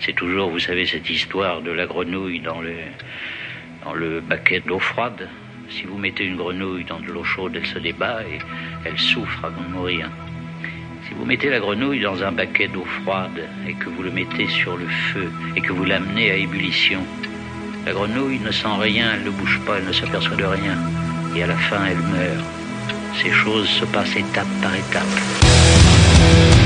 C'est toujours, vous savez, cette histoire de la grenouille dans le baquet d'eau froide. Si vous mettez une grenouille dans de l'eau chaude, elle se débat et elle souffre avant de mourir. Si vous mettez la grenouille dans un baquet d'eau froide et que vous le mettez sur le feu et que vous l'amenez à ébullition, la grenouille ne sent rien, elle ne bouge pas, elle ne s'aperçoit de rien. Et à la fin, elle meurt. Ces choses se passent étape par étape.